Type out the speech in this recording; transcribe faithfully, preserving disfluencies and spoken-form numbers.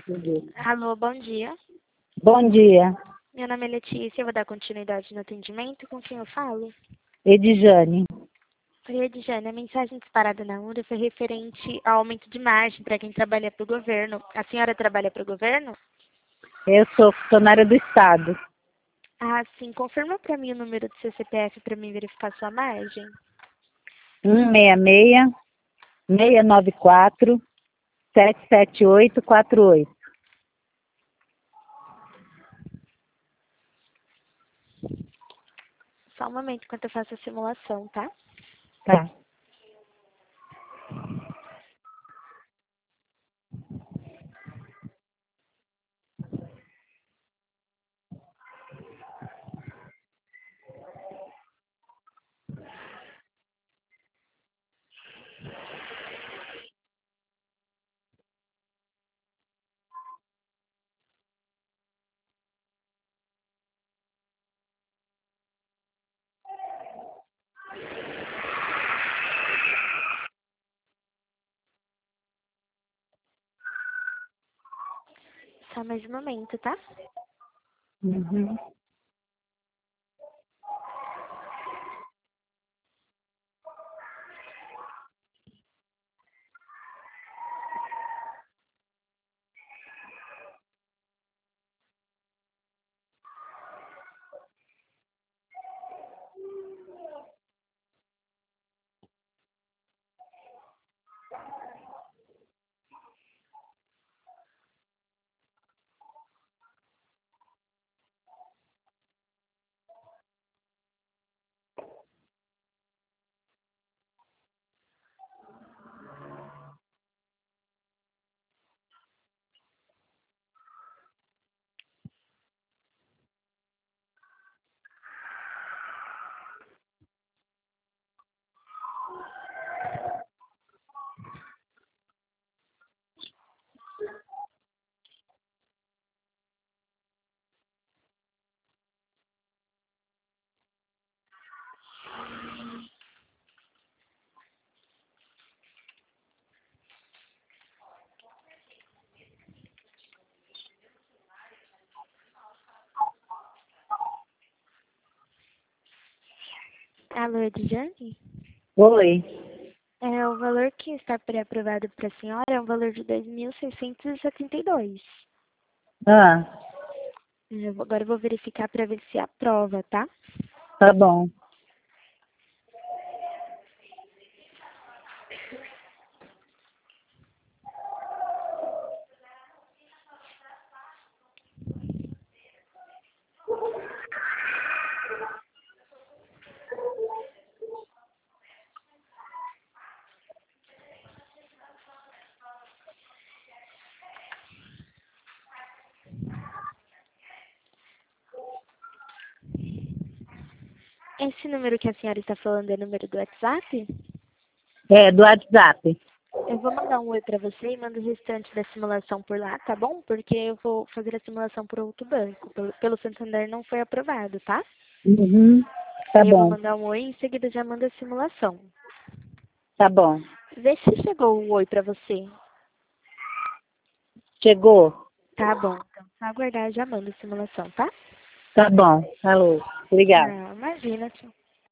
Alô, bom dia. Bom dia. Meu nome é Letícia, eu vou dar continuidade no atendimento. Com quem eu falo? Edjane. Oi, Edjane, a mensagem disparada na URA foi referente ao aumento de margem para quem trabalha para o governo. A senhora trabalha para o governo? Eu sou funcionária do Estado. Ah, sim. Confirma para mim o número do seu C P F para mim verificar sua margem. um seis seis, seis nove quatro, sete sete oito quatro oito. Só um momento enquanto eu faço a simulação, tá? Tá. Só mais um momento, tá? Uhum. Alô, Edjane? Oi. É, o valor que está pré-aprovado para a senhora é um valor de dois mil seiscentos e setenta e dois. Ah, Eu vou- Agora eu vou verificar para ver se aprova, tá? tá bom. Esse número que a senhora está falando é o número do WhatsApp? É, do WhatsApp. Eu vou mandar um oi pra você e mando o restante da simulação por lá, tá bom? Porque eu vou fazer a simulação por outro banco. Pelo, pelo Santander não foi aprovado, tá? Uhum. Tá Aí eu vou bom. mandar um oi e em seguida já mando a simulação. Tá bom. Vê se chegou o oi pra você. Chegou? Tá bom. Então, só aguardar, já mando a simulação, tá? Tá bom. Alô. Obrigada. Não, imagina, tio.